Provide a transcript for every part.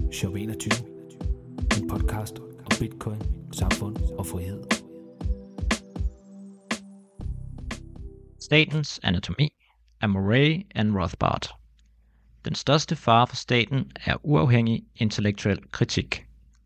Shop 21. En podcast om Bitcoin, samfund og frihed. Statens anatomi af Murray and Rothbard. Den største fare for staten er uafhængig intellektuel kritik.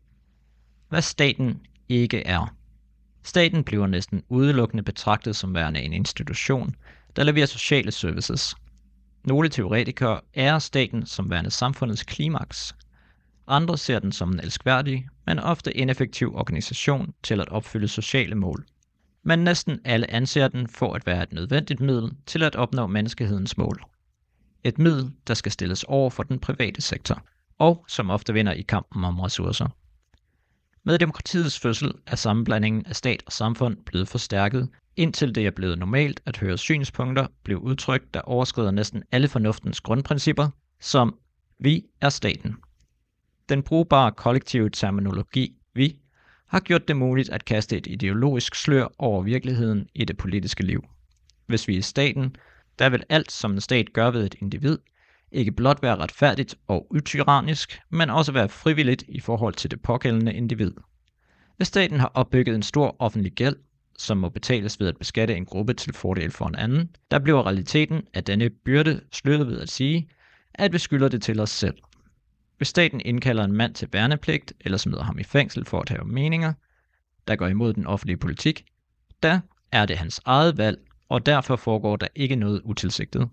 Hvad staten ikke er. Staten bliver næsten udelukkende betragtet som værende en institution, der leverer sociale services. Nogle teoretikere ærer staten som værende samfundets klimaks. Andre ser den som en elskværdig, men ofte ineffektiv organisation til at opfylde sociale mål. Men næsten alle anser den for at være et nødvendigt middel til at opnå menneskehedens mål. Et middel, der skal stilles over for den private sektor, og som ofte vinder i kampen om ressourcer. Med demokratiets fødsel er sammenblandingen af stat og samfund blevet forstærket, indtil det er blevet normalt at høre synspunkter blive udtrykt, der overskrider næsten alle fornuftens grundprincipper, som vi er staten. Den brugbare kollektive terminologi vi har gjort det muligt at kaste et ideologisk slør over virkeligheden i det politiske liv. Hvis vi er staten, der vil alt, som en stat gør ved et individ, ikke blot være retfærdigt og utyrannisk, men også være frivilligt i forhold til det pågældende individ. Hvis staten har opbygget en stor offentlig gæld, som må betales ved at beskatte en gruppe til fordel for en anden, der bliver realiteten af denne byrde sløret ved at sige, at vi skylder det til os selv. Hvis staten indkalder en mand til værnepligt eller smider ham i fængsel for at have meninger, der går imod den offentlige politik, der er det hans eget valg, og derfor foregår der ikke noget utilsigtet.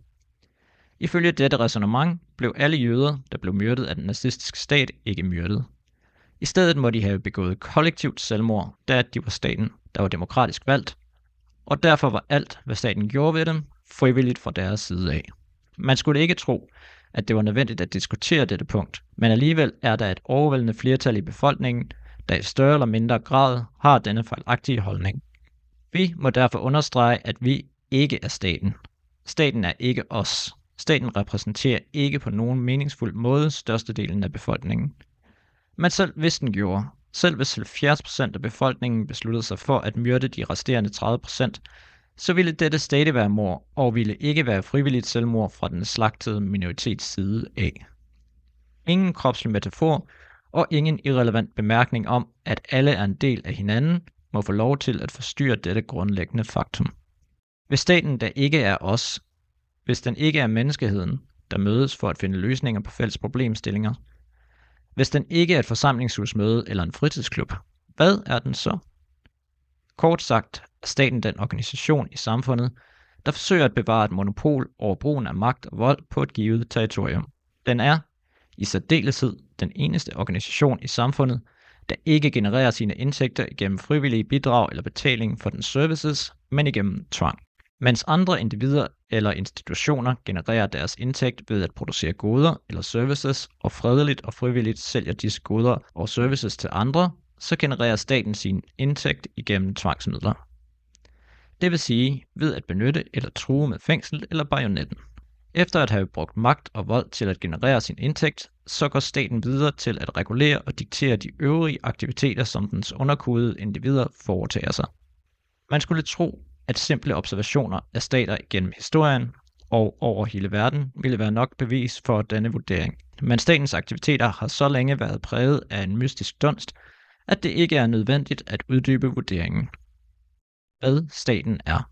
Ifølge dette ræsonnement blev alle jøder, der blev myrdet af den nazistiske stat, ikke myrdet. I stedet må de have begået kollektivt selvmord, da de var staten, der var demokratisk valgt, og derfor var alt, hvad staten gjorde ved dem, frivilligt fra deres side af. Man skulle ikke tro, at det var nødvendigt at diskutere dette punkt, men alligevel er der et overvældende flertal i befolkningen, der i større eller mindre grad har denne fejlagtige holdning. Vi må derfor understrege, at vi ikke er staten. Staten er ikke os. Staten repræsenterer ikke på nogen meningsfuld måde størstedelen af befolkningen. Men selv hvis den gjorde, selv hvis 70% af befolkningen besluttede sig for at myrde de resterende 30%, så ville dette stadig være mord, og ville ikke være frivilligt selvmord fra den slagtede minoritets side af. Ingen kropslig metafor og ingen irrelevant bemærkning om, at alle er en del af hinanden, må få lov til at forstyrre dette grundlæggende faktum. Hvis staten der ikke er os, hvis den ikke er menneskeheden, der mødes for at finde løsninger på fælles problemstillinger, hvis den ikke er et forsamlingshusmøde eller en fritidsklub, hvad er den så? Kort sagt er staten den organisation i samfundet, der forsøger at bevare et monopol over brugen af magt og vold på et givet territorium. Den er, i særdeleshed, den eneste organisation i samfundet, der ikke genererer sine indtægter igennem frivillige bidrag eller betaling for den services, men igennem tvang. Mens andre individer eller institutioner genererer deres indtægt ved at producere goder eller services og fredeligt og frivilligt sælger disse goder og services til andre, så genererer staten sin indtægt igennem tvangsmidler. Det vil sige ved at benytte eller true med fængsel eller bajonetten. Efter at have brugt magt og vold til at generere sin indtægt, så går staten videre til at regulere og diktere de øvrige aktiviteter, som dens underkuede individer foretager sig. Man skulle tro, at simple observationer af stater gennem historien og over hele verden ville være nok bevis for denne vurdering. Men statens aktiviteter har så længe været præget af en mystisk dunst, at det ikke er nødvendigt at uddybe vurderingen. Hvad staten er.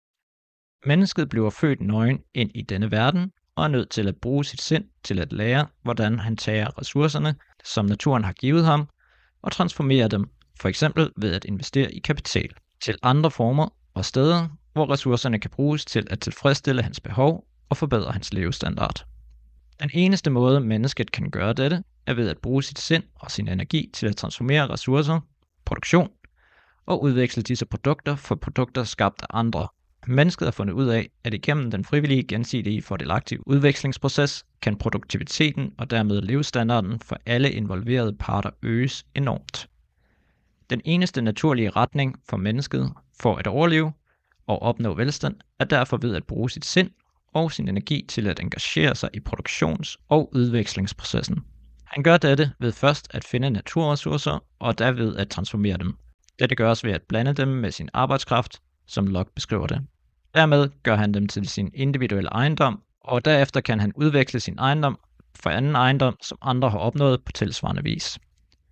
Mennesket bliver født nøgen ind i denne verden og er nødt til at bruge sit sind til at lære, hvordan han tager ressourcerne, som naturen har givet ham, og transformerer dem, f.eks. ved at investere i kapital, til andre former og steder, hvor ressourcerne kan bruges til at tilfredsstille hans behov og forbedre hans levestandard. Den eneste måde, mennesket kan gøre dette, er ved at bruge sit sind og sin energi til at transformere ressourcer, produktion, og udveksle disse produkter for produkter skabt af andre. Mennesket har fundet ud af, at igennem den frivillige gensidige fordelagtige udvekslingsproces kan produktiviteten og dermed levestandarden for alle involverede parter øges enormt. Den eneste naturlige retning for mennesket for at overleve og opnå velstand er derfor ved at bruge sit sind og sin energi til at engagere sig i produktions- og udvekslingsprocessen. Han gør dette ved først at finde naturressourcer og derved at transformere dem. Dette gøres ved at blande dem med sin arbejdskraft, som Locke beskriver det. Dermed gør han dem til sin individuelle ejendom, og derefter kan han udveksle sin ejendom for anden ejendom, som andre har opnået på tilsvarende vis.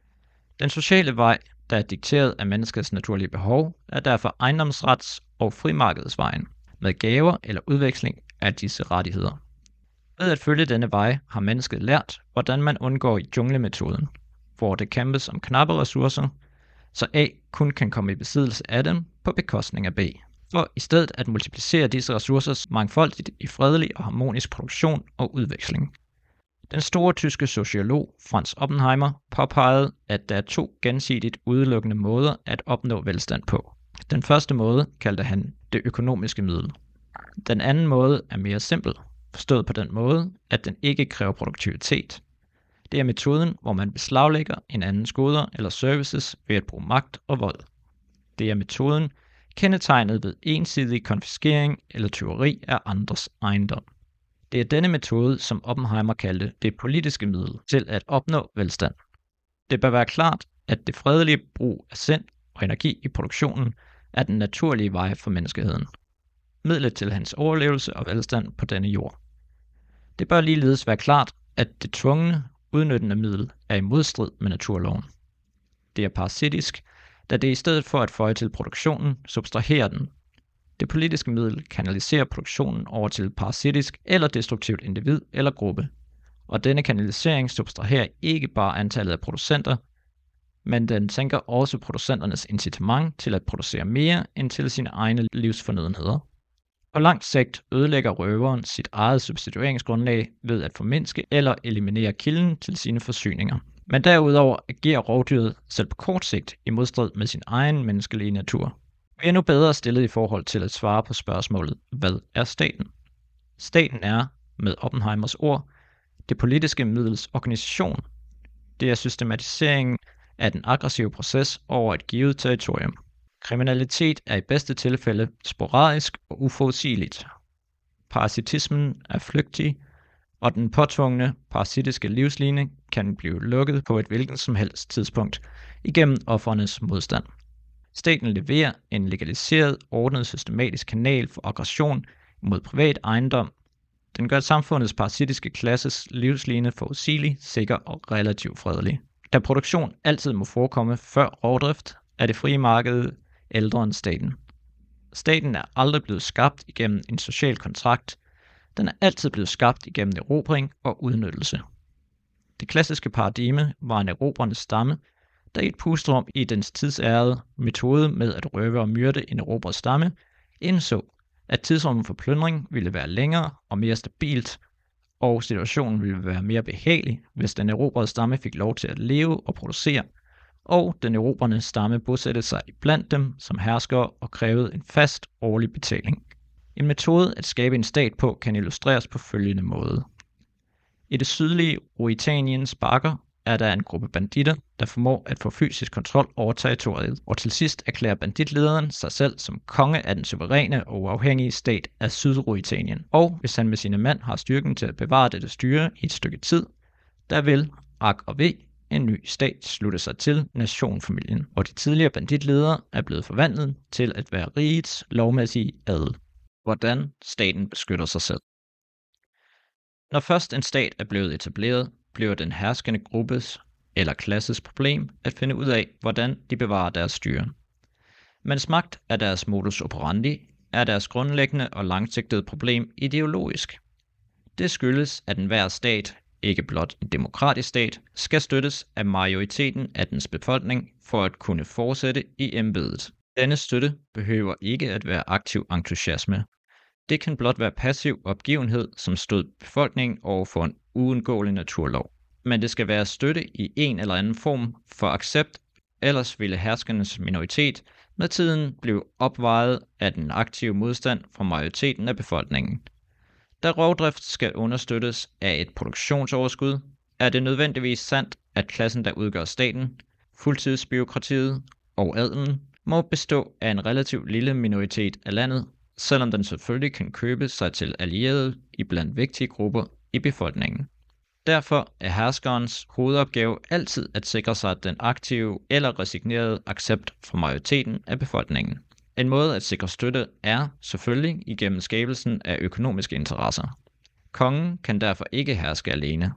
Den sociale vej, der er dikteret af menneskets naturlige behov, er derfor ejendomsrets- og frimarkedsvejen, med gaver eller udveksling af disse rettigheder. Ved at følge denne vej har mennesket lært, hvordan man undgår junglemetoden, hvor det kæmpes om knappe ressourcer, så A kun kan komme i besiddelse af dem på bekostning af B. For i stedet at multiplicere disse ressourcer mangfoldigt i fredelig og harmonisk produktion og udveksling. Den store tyske sociolog Franz Oppenheimer påpegede, at der er 2 gensidigt udelukkende måder at opnå velstand på. Den første måde kaldte han det økonomiske middel. Den anden måde er mere simpel, forstået på den måde, at den ikke kræver produktivitet. Det er metoden, hvor man beslaglægger en andens goder eller services ved at bruge magt og vold. Det er metoden kendetegnet ved ensidig konfiskering eller tyveri af andres ejendom. Det er denne metode, som Oppenheimer kaldte det politiske middel til at opnå velstand. Det bør være klart, at det fredelige brug af sind og energi i produktionen er den naturlige vej for menneskeheden. Midlet til hans overlevelse og velstand på denne jord. Det bør ligeledes være klart, at det tvungne, udnyttende middel er i modstrid med naturloven. Det er parasitisk, da det i stedet for at føje til produktionen, subtraherer den. Det politiske middel kanaliserer produktionen over til parasitisk eller destruktivt individ eller gruppe, og denne kanalisering subtraherer ikke bare antallet af producenter, men den sænker også producenternes incitament til at producere mere end til sine egne livsfornødenheder. På langt sigt ødelægger røveren sit eget substitueringsgrundlag ved at formindske eller eliminere kilden til sine forsyninger. Men derudover agerer rovdyret selv på kort sigt i modstrid med sin egen menneskelige natur. Vi er nu bedre stillet i forhold til at svare på spørgsmålet, hvad er staten? Staten er, med Oppenheimers ord, det politiske middels organisation. Det er systematiseringen af den aggressive proces over et givet territorium. Kriminalitet er i bedste tilfælde sporadisk og uforudsigeligt. Parasitismen er flygtig, og den påtvungne parasitiske livsline kan blive lukket på et hvilket som helst tidspunkt igennem offernes modstand. Staten leverer en legaliseret, ordnet systematisk kanal for aggression mod privat ejendom. Den gør samfundets parasitiske klasses livsline forudsigelig, sikker og relativt fredelig. Da produktion altid må forekomme før rovdrift, er det frie marked ældre end staten. Staten er aldrig blevet skabt igennem en social kontrakt. Den er altid blevet skabt igennem erobring og udnyttelse. Det klassiske paradigme var en erobrende stamme, der i et pusterum i dens tidsærede metode med at røve og myrde en erobret stamme, indså, at tidsrummet for plyndring ville være længere og mere stabilt, og situationen ville være mere behagelig, hvis den erobrede stamme fik lov til at leve og producere, og den erobrende stamme bosatte sig iblandt dem som herskere og krævede en fast årlig betaling. En metode at skabe en stat på kan illustreres på følgende måde. I det sydlige Ruritaniens bakker er der en gruppe banditter, der formår at få fysisk kontrol over territoriet, og til sidst erklærer banditlederen sig selv som konge af den suveræne og uafhængige stat af Sydruitanien. Og hvis han med sine mænd har styrken til at bevare dette styre i et stykke tid, der vil Ak og V en ny stat slutte sig til nationfamilien, og de tidligere banditledere er blevet forvandlet til at være rigets lovmæssige adel. Hvordan staten beskytter sig selv. Når først en stat er blevet etableret, bliver den herskende gruppes eller klasses problem at finde ud af, hvordan de bevarer deres styre. Mens magt er deres modus operandi, er deres grundlæggende og langsigtede problem ideologisk. Det skyldes, at enhver stat, ikke blot en demokratisk stat, skal støttes af majoriteten af dens befolkning for at kunne fortsætte i embedet. Denne støtte behøver ikke at være aktiv entusiasme. Det kan blot være passiv opgivenhed, som stod befolkningen over for en uundgåelig naturlov. Men det skal være støtte i en eller anden form for accept, ellers ville herskernes minoritet med tiden blive opvejet af den aktive modstand fra majoriteten af befolkningen. Da rovdrift skal understøttes af et produktionsoverskud, er det nødvendigvis sandt, at klassen, der udgør staten, fuldtidsbureaukratiet og adelen, må bestå af en relativt lille minoritet af landet, selvom den selvfølgelig kan købe sig til allierede i blandt vigtige grupper i befolkningen. Derfor er herskerens hovedopgave altid at sikre sig den aktive eller resignerede accept fra majoriteten af befolkningen. En måde at sikre støtte er selvfølgelig igennem skabelsen af økonomiske interesser. Kongen kan derfor ikke herske alene.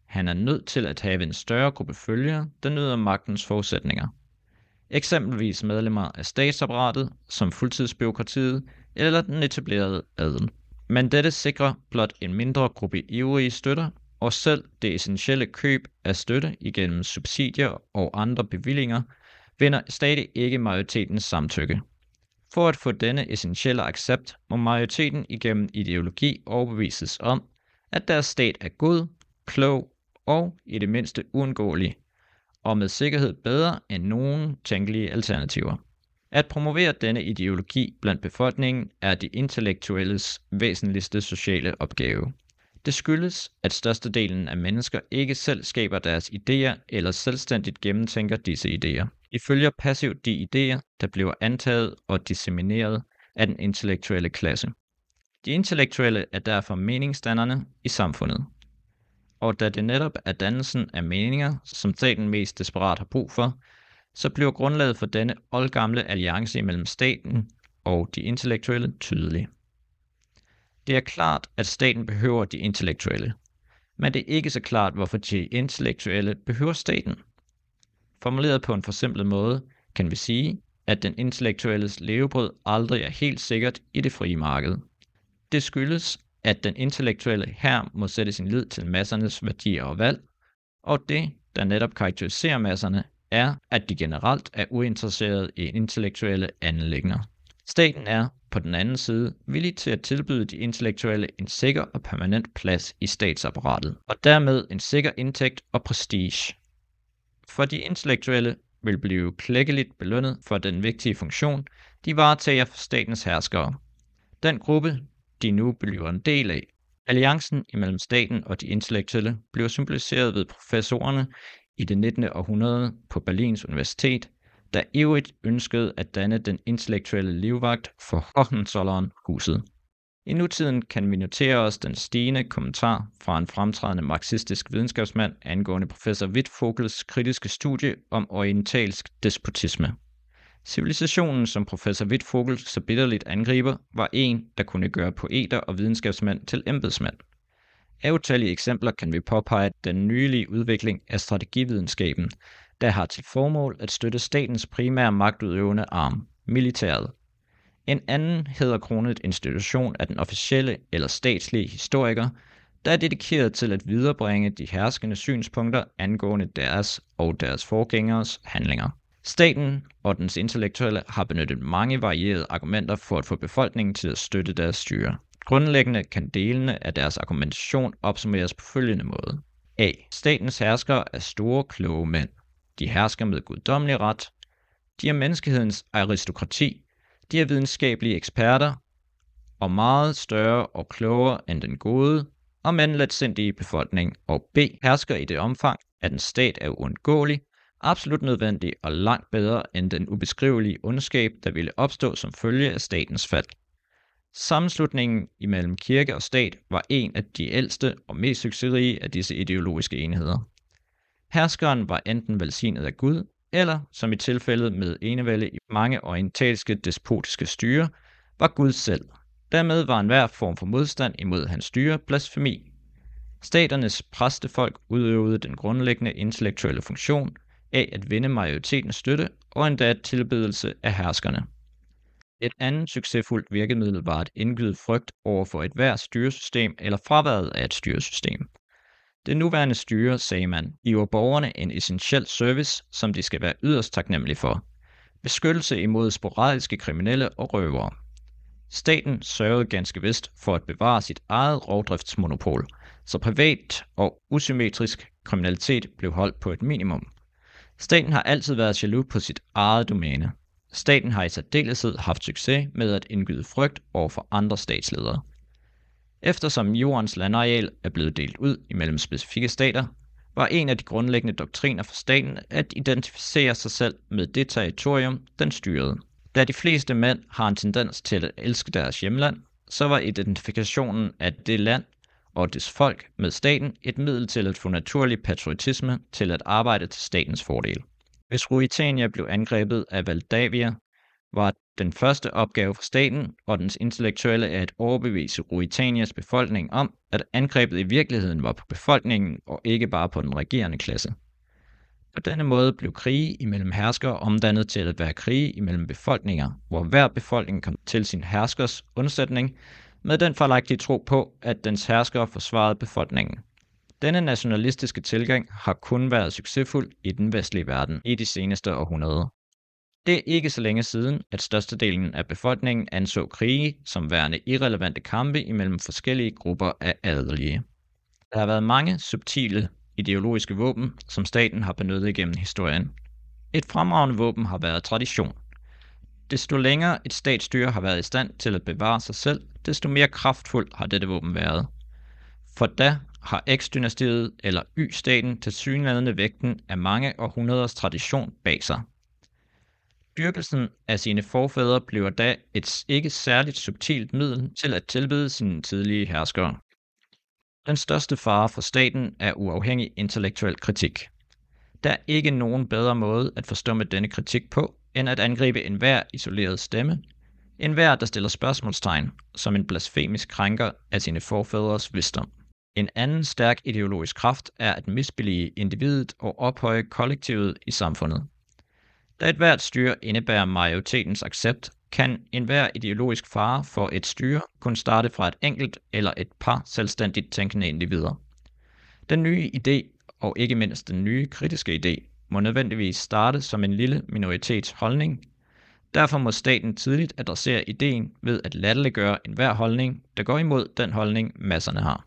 Han er nødt til at have en større gruppe følgere, der nyder magtens forudsætninger. Eksempelvis medlemmer af statsapparatet, som fuldtidsbureaukratiet eller den etablerede adel. Men dette sikrer blot en mindre gruppe ivrige støtter, og selv det essentielle køb af støtte igennem subsidier og andre bevillinger vinder stadig ikke majoritetens samtykke. For at få denne essentielle accept må majoriteten igennem ideologi overbevises om, at deres stat er god, klog og i det mindste uundgåelig, og med sikkerhed bedre end nogen tænkelige alternativer. At promovere denne ideologi blandt befolkningen er de intellektuelles væsentligste sociale opgave. Det skyldes, at størstedelen af mennesker ikke selv skaber deres idéer eller selvstændigt gennemtænker disse idéer. De følger passivt de idéer, der bliver antaget og dissemineret af den intellektuelle klasse. De intellektuelle er derfor meningsdannerne i samfundet. Og da det netop er dannelsen af meninger, som staten mest desperat har brug for, så bliver grundlaget for denne oldgamle alliance mellem staten og de intellektuelle tydelig. Det er klart, at staten behøver de intellektuelle, men det er ikke så klart, hvorfor de intellektuelle behøver staten. Formuleret på en forsimplet måde kan vi sige, at den intellektuelles levebrød aldrig er helt sikkert i det frie marked. Det skyldes, at den intellektuelle her må sætte sin lid til massernes værdier og valg, og det, der netop karakteriserer masserne, er, at de generelt er uinteresserede i intellektuelle anliggender. Staten er, på den anden side, villig til at tilbyde de intellektuelle en sikker og permanent plads i statsapparatet, og dermed en sikker indtægt og prestige. For de intellektuelle vil blive klækkeligt belønnet for den vigtige funktion, de varetager for statens herskere. Den gruppe, de nu bliver en del af. Alliancen imellem staten og de intellektuelle bliver symboliseret ved professorerne i det 19. århundrede på Berlins Universitet, der ivrigt ønskede at danne den intellektuelle livvagt for Hohenzollern-huset. I nutiden kan vi notere os den stigende kommentar fra en fremtrædende marxistisk videnskabsmand angående professor Wittfogels kritiske studie om orientalsk despotisme. Civilisationen, som professor Wittfogel så bitterligt angriber, var en, der kunne gøre poeter og videnskabsmænd til embedsmænd. Af utallige eksempler kan vi påpege den nylige udvikling af strategividenskaben, der har til formål at støtte statens primære magtudøvende arm, militæret. En anden hæderkronet institution er den officielle eller statslige historiker, der er dedikeret til at viderebringe de herskende synspunkter angående deres og deres forgængeres handlinger. Staten og dens intellektuelle har benyttet mange varierede argumenter for at få befolkningen til at støtte deres styre. Grundlæggende kan delene af deres argumentation opsummeres på følgende måde. A. Statens herskere er store, kloge mænd. De hersker med guddommelig ret. De er menneskehedens aristokrati. De er videnskabelige eksperter og meget større og klogere end den gode og men letsindige befolkning. Og B. Hersker i det omfang, at en stat er uundgåelig, absolut nødvendig og langt bedre end den ubeskrivelige ondskab, der ville opstå som følge af statens fald. Sammenslutningen imellem kirke og stat var en af de ældste og mest succesrige af disse ideologiske enheder. Herskeren var enten velsignet af Gud, eller, som i tilfældet med enevælde i mange orientalske despotiske styre, var Gud selv. Dermed var enhver form for modstand imod hans styre blasfemi. Staternes præstefolk udøvede den grundlæggende intellektuelle funktion af at vinde majoritetens støtte og endda tilbedelse af herskerne. Et andet succesfuldt virkemiddel var at indgyde frygt over for et hvert styresystem eller fraværet af et styresystem. Det nuværende styre, sagde man, giver borgerne en essentiel service, som de skal være yderst taknemmelige for. Beskyttelse imod sporadiske kriminelle og røvere. Staten sørgede ganske vist for at bevare sit eget rovdriftsmonopol, så privat og usymmetrisk kriminalitet blev holdt på et minimum. Staten har altid været jaloux på sit eget domæne. Staten har i særdeleshed haft succes med at indgyde frygt over for andre statsledere. Eftersom jordens landareal er blevet delt ud imellem specifikke stater, var en af de grundlæggende doktriner for staten at identificere sig selv med det territorium, den styrede. Da de fleste mænd har en tendens til at elske deres hjemland, så var identifikationen af det land og dets folk med staten et middel til at få naturlig patriotisme til at arbejde til statens fordel. Hvis Ruritania blev angrebet af Valdavia, var den første opgave for staten og dens intellektuelle at overbevise Ruritanias befolkning om, at angrebet i virkeligheden var på befolkningen og ikke bare på den regerende klasse. På denne måde blev krige imellem herskere omdannet til at være krige imellem befolkninger, hvor hver befolkning kom til sin herskers undsætning med den fejlagtige tro på, at dens herskere forsvarede befolkningen. Denne nationalistiske tilgang har kun været succesfuld i den vestlige verden i de seneste århundreder. Det er ikke så længe siden, at størstedelen af befolkningen anså krige som værende irrelevante kampe imellem forskellige grupper af adelige. Der har været mange subtile ideologiske våben, som staten har benyttet igennem historien. Et fremragende våben har været tradition. Desto længere et statsstyre har været i stand til at bevare sig selv, desto mere kraftfuldt har dette våben været. For da har X-dynastiet eller Y-staten tilsyneladende vægten af mange århundreders tradition bag sig. Dyrkelsen af sine forfædre bliver da et ikke særligt subtilt middel til at tilbede sine tidlige herskere. Den største fare for staten er uafhængig intellektuel kritik. Der er ikke nogen bedre måde at forstumme denne kritik på, end at angribe enhver isoleret stemme, enhver der stiller spørgsmålstegn som en blasfemisk krænker af sine forfædres visdom. En anden stærk ideologisk kraft er at misbillige individet og ophøje kollektivet i samfundet. Da et hvert styre indebærer majoritetens accept, kan enhver ideologisk fare for et styre kun starte fra et enkelt eller et par selvstændigt tænkende individer. Den nye idé, og ikke mindst den nye kritiske idé, må nødvendigvis starte som en lille minoritets holdning. Derfor må staten tidligt adressere ideen ved at latterliggøre enhver holdning, der går imod den holdning, masserne har.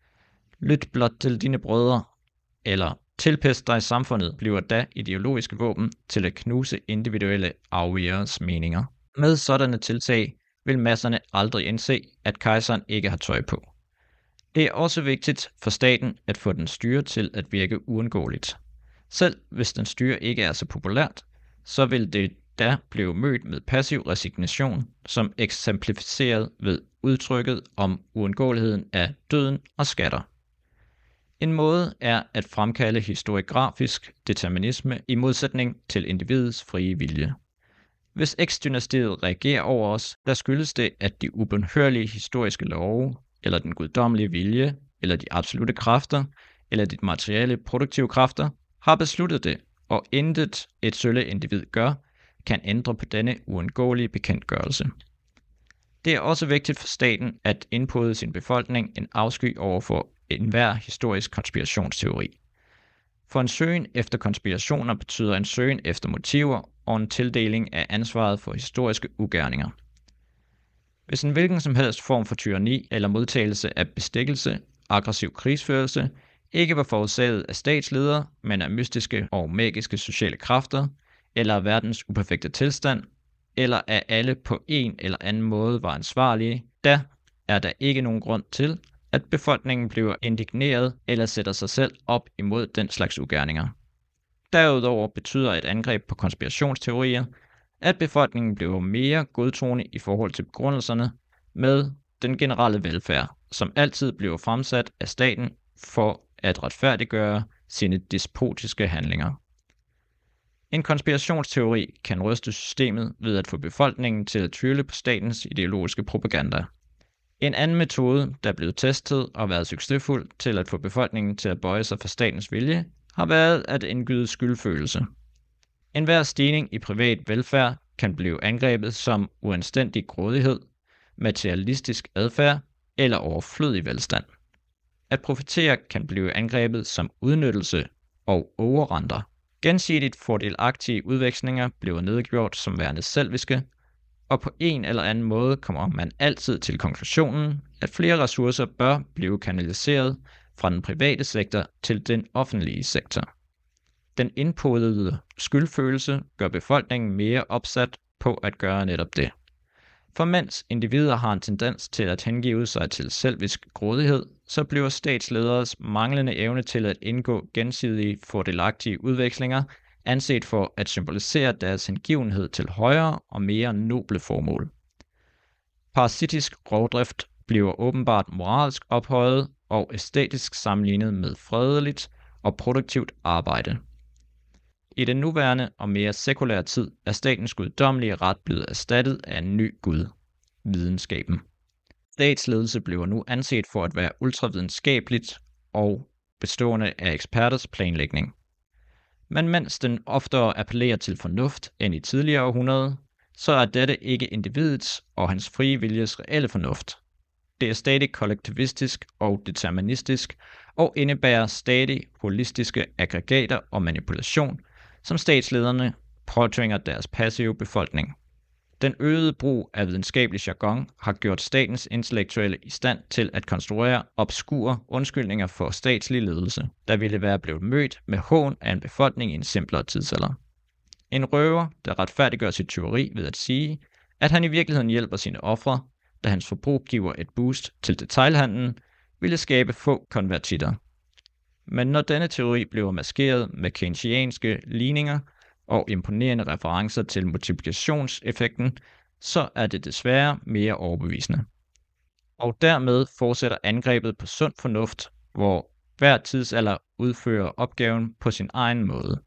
Lyt blot til dine brødre, eller tilpast dig samfundet, bliver da ideologiske våben til at knuse individuelle afvigeres meninger. Med sådanne tiltag vil masserne aldrig indse, at kejseren ikke har tøj på. Det er også vigtigt for staten at få den styre til at virke uundgåeligt. Selv hvis den styre ikke er så populært, så vil det da blive mødt med passiv resignation, som eksemplificeret ved udtrykket om uundgåeligheden af døden og skatter. En måde er at fremkalde historiografisk determinisme i modsætning til individets frie vilje. Hvis X-dynastiet reagerer over os, der skyldes det, at de ubønhørlige historiske love, eller den guddommelige vilje, eller de absolute kræfter, eller de materielle produktive kræfter, har besluttet det, og intet et sølle individ gør, kan ændre på denne uundgåelige bekendtgørelse. Det er også vigtigt for staten at indpode sin befolkning en afsky overfor enhver historisk konspirationsteori. For en søgen efter konspirationer betyder en søgen efter motiver og en tildeling af ansvaret for historiske ugerninger. Hvis en hvilken som helst form for tyranni eller modtagelse af bestikkelse, aggressiv krigsførelse, ikke var forårsaget af statsledere, men af mystiske og magiske sociale kræfter, eller af verdens uperfekte tilstand, eller af alle på en eller anden måde var ansvarlige, da er der ikke nogen grund til, at befolkningen bliver indigneret eller sætter sig selv op imod den slags ugerninger. Derudover betyder et angreb på konspirationsteorier, at befolkningen bliver mere godtroende i forhold til begrundelserne med den generelle velfærd, som altid bliver fremsat af staten for at retfærdiggøre sine despotiske handlinger. En konspirationsteori kan ryste systemet ved at få befolkningen til at tvivle på statens ideologiske propaganda. En anden metode, der er blevet testet og været succesfuld til at få befolkningen til at bøje sig for statens vilje, har været at indgyde skyldfølelse. Enhver stigning i privat velfærd kan blive angrebet som uanstændig grådighed, materialistisk adfærd eller overflødig velstand. At profitere kan blive angrebet som udnyttelse og overrenter. Gensidigt fordelagtige udvekslinger bliver nedgjort som værende selviske, og på en eller anden måde kommer man altid til konklusionen, at flere ressourcer bør blive kanaliseret fra den private sektor til den offentlige sektor. Den indpodede skyldfølelse gør befolkningen mere opsat på at gøre netop det. For mens individer har en tendens til at hengive sig til selvisk grådighed, så bliver statslederes manglende evne til at indgå gensidige fordelagtige udvekslinger anset for at symbolisere deres hengivenhed til højere og mere noble formål. Parasitisk rovdrift bliver åbenbart moralsk ophøjet og æstetisk sammenlignet med fredeligt og produktivt arbejde. I den nuværende og mere sekulære tid er statens guddommelige ret blevet erstattet af en ny gud, videnskaben. Statsledelse bliver nu anset for at være ultravidenskabeligt og bestående af eksperters planlægning. Men mens den oftere appellerer til fornuft end i tidligere århundreder, så er dette ikke individets og hans frie viljes reelle fornuft. Det er stadig kollektivistisk og deterministisk og indebærer stadig holistiske aggregater og manipulation, som statslederne påtvinger deres passive befolkning. Den øgede brug af videnskabelig jargon har gjort statens intellektuelle i stand til at konstruere obskure undskyldninger for statslig ledelse, der ville være blevet mødt med hån af en befolkning i en simplere tidsalder. En røver, der retfærdiggør sit tyveri ved at sige, at han i virkeligheden hjælper sine ofre, da hans forbrug giver et boost til detailhandlen, ville skabe få konvertitter. Men når denne teori bliver maskeret med keynesianske ligninger og imponerende referencer til multiplikationseffekten, så er det desværre mere overbevisende. Og dermed fortsætter angrebet på sund fornuft, hvor hver tidsalder udfører opgaven på sin egen måde.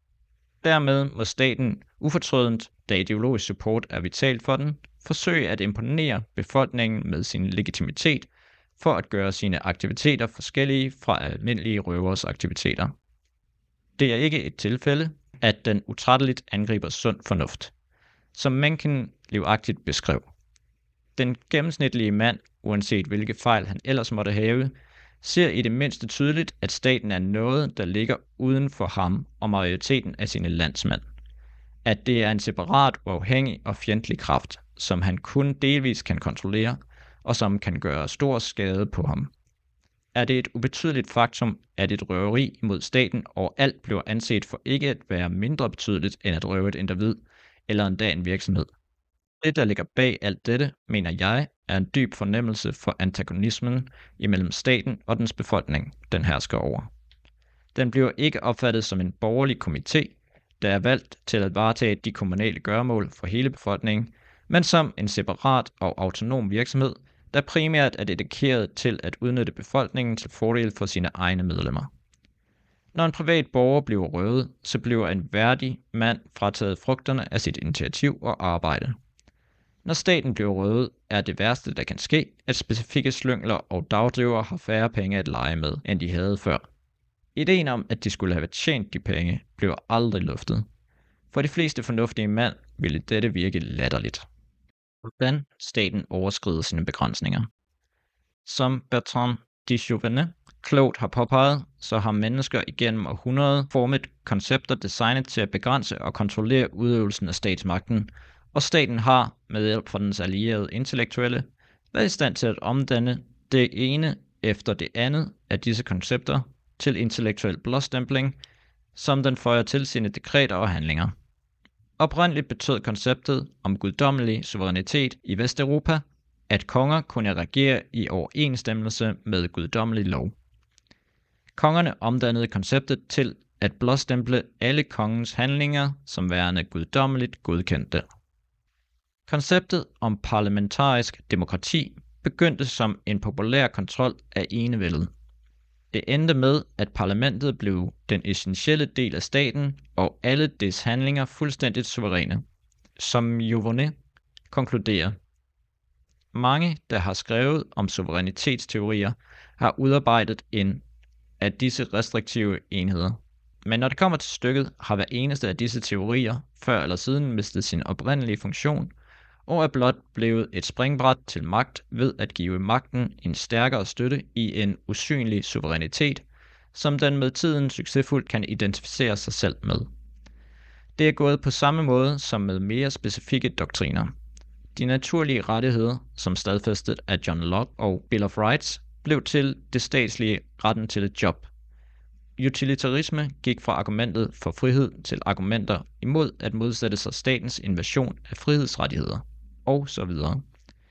Dermed må staten ufortrødent, da ideologisk support er vitalt for den, forsøge at imponere befolkningen med sin legitimitet for at gøre sine aktiviteter forskellige fra almindelige røvers aktiviteter. Det er ikke et tilfælde, at den utrætteligt angriber sund fornuft, som Mencken livagtigt beskrev. Den gennemsnitlige mand, uanset hvilke fejl han ellers måtte have, ser i det mindste tydeligt, at staten er noget, der ligger uden for ham og majoriteten af sine landsmænd. At det er en separat, uafhængig og fjendtlig kraft, som han kun delvis kan kontrollere, og som kan gøre stor skade på ham. Er det et ubetydeligt faktum, at et røveri imod staten overalt bliver anset for ikke at være mindre betydeligt end at røve et individ eller endda en virksomhed. Det, der ligger bag alt dette, mener jeg, er en dyb fornemmelse for antagonismen imellem staten og dens befolkning, den hersker over. Den bliver ikke opfattet som en borgerlig komité, der er valgt til at varetage de kommunale gøremål for hele befolkningen, men som en separat og autonom virksomhed, der primært er dedikeret til at udnytte befolkningen til fordel for sine egne medlemmer. Når en privat borger bliver røvet, så bliver en værdig mand frataget frugterne af sit initiativ og arbejde. Når staten bliver røvet, er det værste, der kan ske, at specifikke slyngler og dagdrivere har færre penge at lege med, end de havde før. Ideen om, at de skulle have tjent de penge, bliver aldrig luftet. For de fleste fornuftige mænd ville dette virke latterligt. Hvordan staten overskrider sine begrænsninger. Som Bertrand de Chauvenet klogt har påpeget, så har mennesker igennem århundreder formet koncepter designet til at begrænse og kontrollere udøvelsen af statsmagten, og staten har, med hjælp fra dens allierede intellektuelle, været i stand til at omdanne det ene efter det andet af disse koncepter til intellektuel blåstempling, som den føjer til sine dekreter og handlinger. Oprindeligt betød konceptet om guddommelig suverænitet i Vesteuropa, at konger kunne regere i overensstemmelse med guddommelig lov. Kongerne omdannede konceptet til at blåstemple alle kongens handlinger som værende guddommeligt godkendte. Konceptet om parlamentarisk demokrati begyndte som en populær kontrol af enevældet. Det endte med, at parlamentet blev den essentielle del af staten, og alle dets handlinger fuldstændigt suveræne. Som Chauvenet konkluderer. Mange, der har skrevet om suverænitetsteorier, har udarbejdet en af disse restriktive enheder. Men når det kommer til stykket, har hver eneste af disse teorier før eller siden mistet sin oprindelige funktion, og er blot blevet et springbræt til magt ved at give magten en stærkere støtte i en usynlig suverænitet, som den med tiden succesfuldt kan identificere sig selv med. Det er gået på samme måde som med mere specifikke doktriner. De naturlige rettigheder, som stadfæstet af John Locke og Bill of Rights, blev til det statslige retten til et job. Utilitarisme gik fra argumentet for frihed til argumenter imod at modsætte sig statens invasion af frihedsrettigheder, og så videre.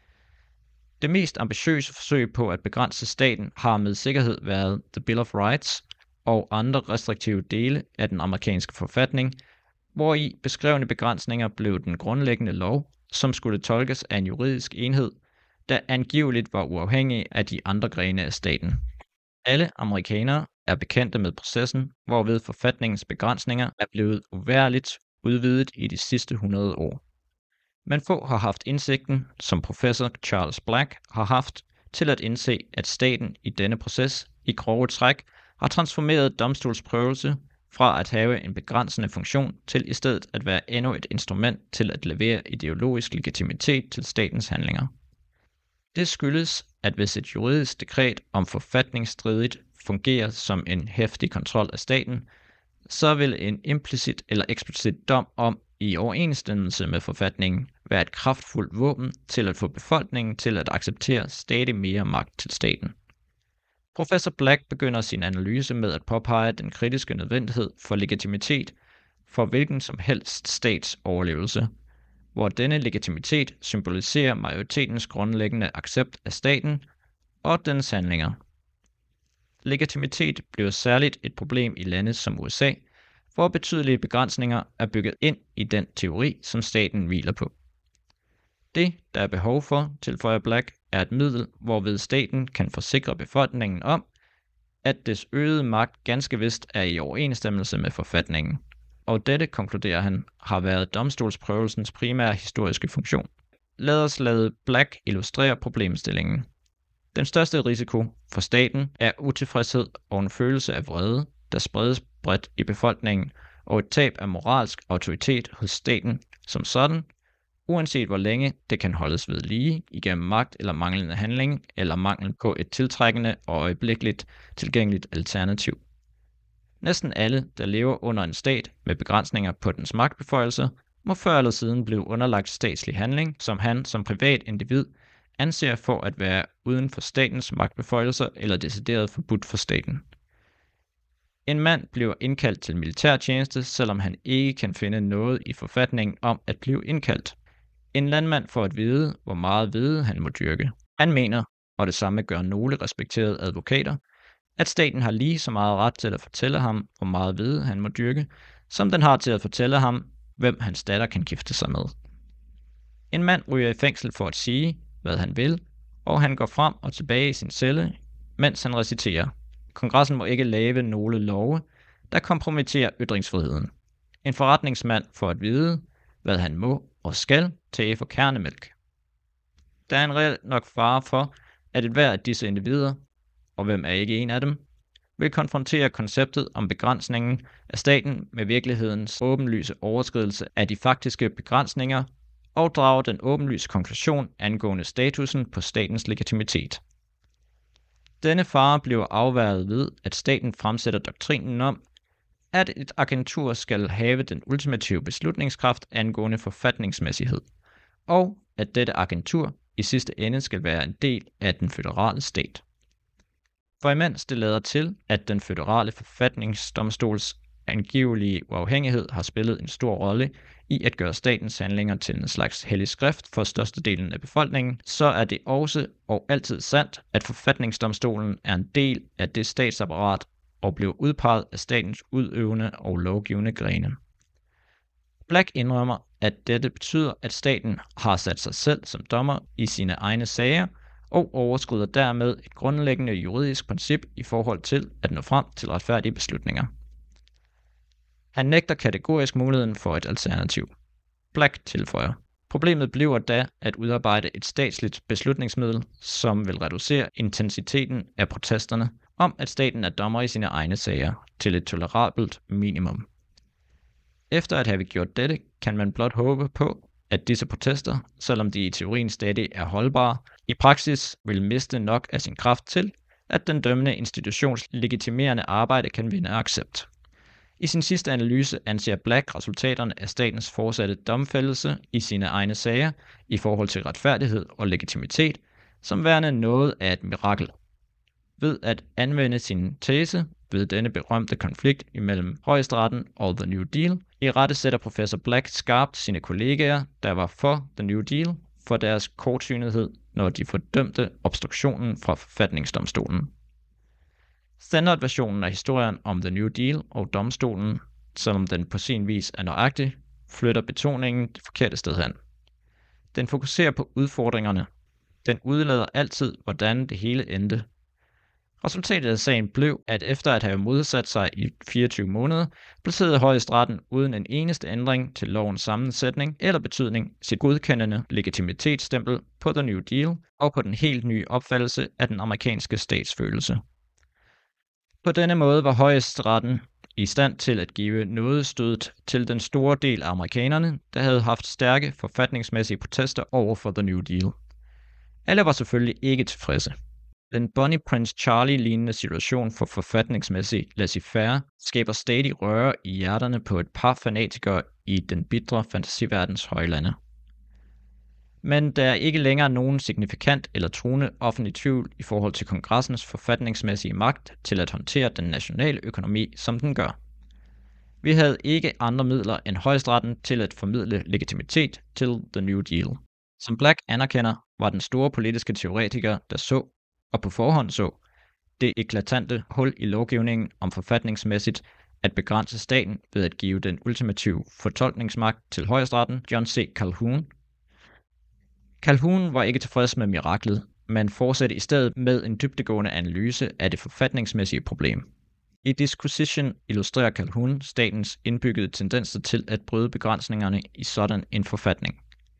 Det mest ambitiøse forsøg på at begrænse staten har med sikkerhed været The Bill of Rights og andre restriktive dele af den amerikanske forfatning, hvori beskrevne begrænsninger blev den grundlæggende lov, som skulle tolkes af en juridisk enhed, der angiveligt var uafhængig af de andre grene af staten. Alle amerikanere er bekendte med processen, hvorved forfatningens begrænsninger er blevet uværligt udvidet i de sidste 100 år. Men få har haft indsigten, som professor Charles Black har haft, til at indse, at staten i denne proces i grove træk har transformeret domstolsprøvelse fra at have en begrænsende funktion til i stedet at være endnu et instrument til at levere ideologisk legitimitet til statens handlinger. Det skyldes, at hvis et juridisk dekret om forfatningsstridigt fungerer som en heftig kontrol af staten, så vil en implicit eller eksplicit dom om i overensstemmelse med forfatningen være et kraftfuldt våben til at få befolkningen til at acceptere stadig mere magt til staten. Professor Black begynder sin analyse med at påpege den kritiske nødvendighed for legitimitet for hvilken som helst stats overlevelse, hvor denne legitimitet symboliserer majoritetens grundlæggende accept af staten og dens handlinger. Legitimitet bliver særligt et problem i lande som USA, hvor betydelige begrænsninger er bygget ind i den teori, som staten hviler på. Det, der er behov for, tilføjer Black, er et middel, hvorved staten kan forsikre befolkningen om, at dets øgede magt ganske vist er i overensstemmelse med forfatningen, og dette, konkluderer han, har været domstolsprøvelsens primære historiske funktion. Lad os lade Black illustrere problemstillingen. Den største risiko for staten er utilfredshed og en følelse af vrede, der spredes bredt i befolkningen, og et tab af moralsk autoritet hos staten som sådan, uanset hvor længe det kan holdes ved lige igennem magt eller manglende handling eller mangel på et tiltrækkende og øjeblikkeligt tilgængeligt alternativ. Næsten alle, der lever under en stat med begrænsninger på dens magtbeføjelser, må før eller siden blive underlagt statslig handling, som han som privat individ anser for at være uden for statens magtbeføjelser eller decideret forbudt for staten. En mand bliver indkaldt til militærtjeneste, selvom han ikke kan finde noget i forfatningen om at blive indkaldt. En landmand får at vide, hvor meget hvede han må dyrke. Han mener, og det samme gør nogle respekterede advokater, at staten har lige så meget ret til at fortælle ham, hvor meget hvede han må dyrke, som den har til at fortælle ham, hvem hans datter kan gifte sig med. En mand ryger i fængsel for at sige, hvad han vil, og han går frem og tilbage i sin celle, mens han reciterer: Kongressen må ikke lave nogle love, der kompromitterer ytringsfriheden. En forretningsmand får at vide, hvad han må og skal tage for kernemælk. Der er en reel nok fare for, at et hver af disse individer, og hvem er ikke en af dem, vil konfrontere konceptet om begrænsningen af staten med virkelighedens åbenlyse overskridelse af de faktiske begrænsninger og drage den åbenlyse konklusion angående statusen på statens legitimitet. Denne fare bliver afværget ved, at staten fremsætter doktrinen om, at et agentur skal have den ultimative beslutningskraft angående forfatningsmæssighed, og at dette agentur i sidste ende skal være en del af den føderale stat. For imens det lader til, at den føderale forfatningsdomstols angivelige uafhængighed har spillet en stor rolle i at gøre statens handlinger til en slags hellig skrift for størstedelen af befolkningen, så er det også og altid sandt, at forfatningsdomstolen er en del af det statsapparat og bliver udpeget af statens udøvende og lovgivende grene. Black indrømmer, at dette betyder, at staten har sat sig selv som dommer i sine egne sager og overskrider dermed et grundlæggende juridisk princip i forhold til at nå frem til retfærdige beslutninger. Han nægter kategorisk muligheden for et alternativ. Black tilføjer: Problemet bliver da at udarbejde et statsligt beslutningsmiddel, som vil reducere intensiteten af protesterne om, at staten er dommer i sine egne sager, til et tolerabelt minimum. Efter at have gjort dette, kan man blot håbe på, at disse protester, selvom de i teorien stadig er holdbare, i praksis vil miste nok af sin kraft til, at den dømmende institutions legitimerende arbejde kan vinde accept. I sin sidste analyse anser Black resultaterne af statens fortsatte domfældelse i sine egne sager i forhold til retfærdighed og legitimitet som værende noget af et mirakel. Ved at anvende sin tese ved denne berømte konflikt imellem Højesteretten og The New Deal, irettesætter professor Black skarpt sine kollegaer, der var for The New Deal, for deres kortsynethed, når de fordømte obstruktionen fra forfatningsdomstolen. Standardversionen af historien om The New Deal og domstolen, selvom den på sin vis er nøjagtig, flytter betoningen det forkerte sted hen. Den fokuserer på udfordringerne. Den udlader altid, hvordan det hele endte. Resultatet af sagen blev, at efter at have modsat sig i 24 måneder, placerede Højesteretten uden en eneste ændring til lovens sammensætning eller betydning sit godkendende legitimitetsstempel på The New Deal og på den helt nye opfattelse af den amerikanske statsfølelse. På denne måde var Højesteretten i stand til at give nådestødet til den store del af amerikanerne, der havde haft stærke forfatningsmæssige protester over for The New Deal. Alle var selvfølgelig ikke tilfredse. Den Bonnie Prince Charlie-lignende situation for forfatningsmæssig laissez-faire skaber stadig røre i hjerterne på et par fanatikere i den bitre fantasiverdens højlande. Men der er ikke længere nogen signifikant eller truende offentlig tvivl i forhold til kongressens forfatningsmæssige magt til at håndtere den nationale økonomi, som den gør. Vi havde ikke andre midler end Højesteretten til at formidle legitimitet til The New Deal. Som Black anerkender, var den store politiske teoretiker, der så, og på forhånd så, det eklatante hul i lovgivningen om forfatningsmæssigt at begrænse staten ved at give den ultimative fortolkningsmagt til Højesteretten, John C. Calhoun. Calhoun var ikke tilfreds med miraklet, men fortsatte i stedet med en dybdegående analyse af det forfatningsmæssige problem. I Disquisition illustrerer Calhoun statens indbyggede tendenser til at bryde begrænsningerne i sådan en forfatning.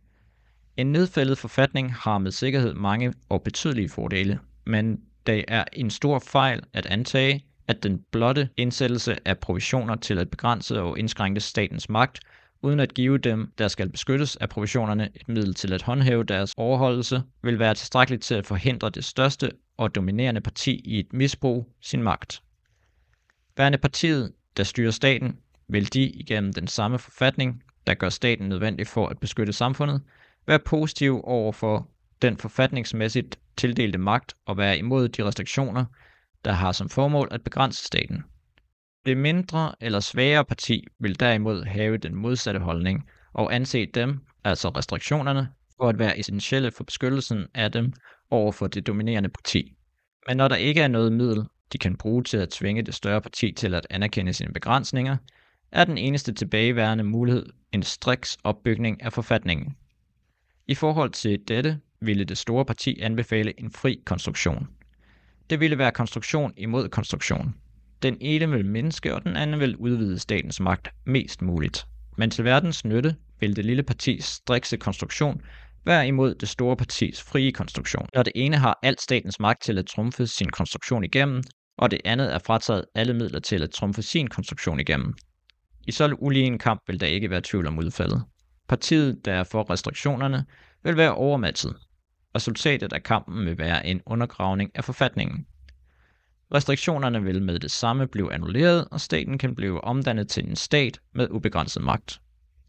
En nedfældet forfatning har med sikkerhed mange og betydelige fordele, men det er en stor fejl at antage, at den blotte indsættelse af provisioner til at begrænse og indskrænke statens magt, uden at give dem, der skal beskyttes af provisionerne, et middel til at håndhæve deres overholdelse, vil være tilstrækkeligt til at forhindre det største og dominerende parti i et misbrug sin magt. Værende partiet, der styrer staten, vil de igennem den samme forfatning, der gør staten nødvendig for at beskytte samfundet, være positive over for den forfatningsmæssigt tildelte magt og være imod de restriktioner, der har som formål at begrænse staten. Det mindre eller svagere parti vil derimod have den modsatte holdning og anse dem, altså restriktionerne, for at være essentielle for beskyttelsen af dem over for det dominerende parti. Men når der ikke er noget middel, de kan bruge til at tvinge det større parti til at anerkende sine begrænsninger, er den eneste tilbageværende mulighed en striks opbygning af forfatningen. I forhold til dette ville det store parti anbefale en fri konstruktion. Det ville være konstruktion imod konstruktion. Den ene vil mindske, og den anden vil udvide statens magt mest muligt. Men til verdens nytte vil det lille partis strikse konstruktion være imod det store partis frie konstruktion. Når det ene har alt statens magt til at trumfe sin konstruktion igennem, og det andet er frataget alle midler til at trumfe sin konstruktion igennem. I så ulige en kamp vil der ikke være tvivl om udfaldet. Partiet, der er for restriktionerne, vil være overmatchet. Resultatet af kampen vil være en undergravning af forfatningen. Restriktionerne vil med det samme blive annulleret, og staten kan blive omdannet til en stat med ubegrænset magt.